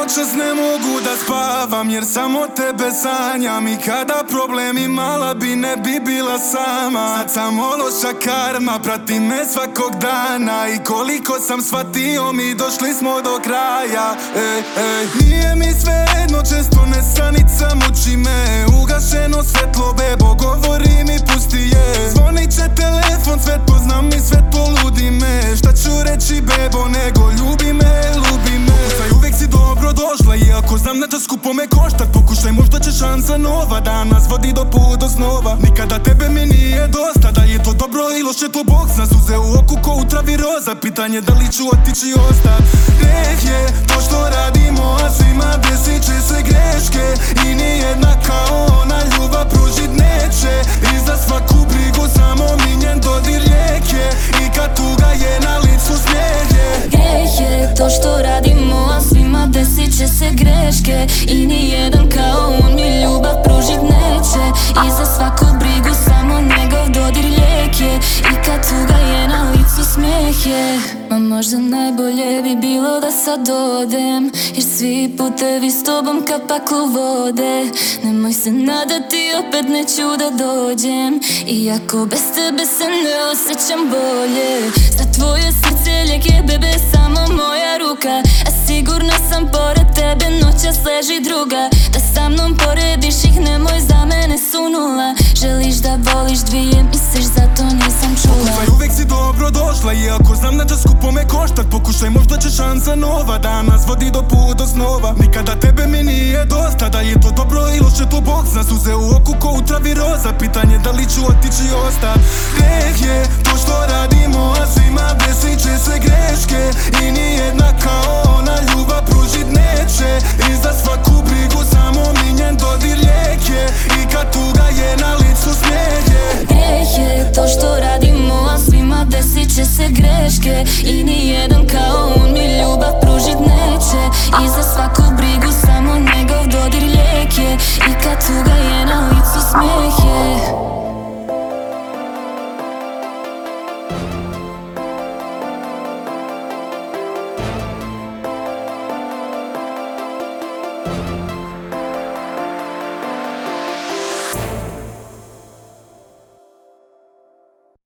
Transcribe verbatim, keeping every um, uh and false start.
noćas ne mogu da spavam, jer samo tebe sanjam. I kada problem imala bi, ne bi bila sama. Sad samo loša karma prati me svakog dana. I koliko sam shvatio, mi došli smo do kraja. Ej, ej. Nije mi svejedno, često nesanica muči me. Ugašeno svetlo, bebo, govori mi pusti je. Zvonit će telefon, svetlo znam i svetlo ludi me. Šta ću reći, bebo, nego ljubi me, ljubi me. Pokušaj, uvijek si dobro došla, iako znam da će skupo me koštat. Pokušaj, možda će šansa nova da nas vodi do put do snova. Nikada tebe mi nije dosta, da je to dobro i loše, to Bog zna. Suze u oku ko u travi roza, pitanje da li ću otići i ostat. Greh je to što radimo, a svima desit će se greške. I nijedna kao ona ljubav pružit neće. I za svaku brigu samo minjen dodir rijeke. I kad tuga je na licu smijeh je. Greh je to što radimo, a svima desit će se greške. I nijedan kao on mi ljubav pružit neće. I za svaku brigu samo njegov dodir lijek je. I kad tuga je na licu smijeh je. Ma možda najbolje bi bilo da sad odem, jer svi putevi s tobom ka paklu vode. Nemoj se nadati, opet neću da dođem, iako bez tebe se ne osjećam bolje. Za tvoje srce lijek je, bebe, samo moja ruka. A sigurna sam pored tebe noćas leži druga. Da sa mnom porediš ih, nemoj za mene sunula. Želiš da voliš dvije, misliš, zato nisam čula. Pokušaj, uvijek si dobro došla, iako znam da će skupo me koštat. Pokušaj, možda će šansa nova da nas vodi do put do snova. Nikada tebe mi nije dosta, da je to dobro i loše, to Bog zna. Suze u oku ko u travi roza, pitanje da li ću otići i ostat. Greh je to što radimo, a svima desit će se greške. I nijedna kao ona ljubav pružit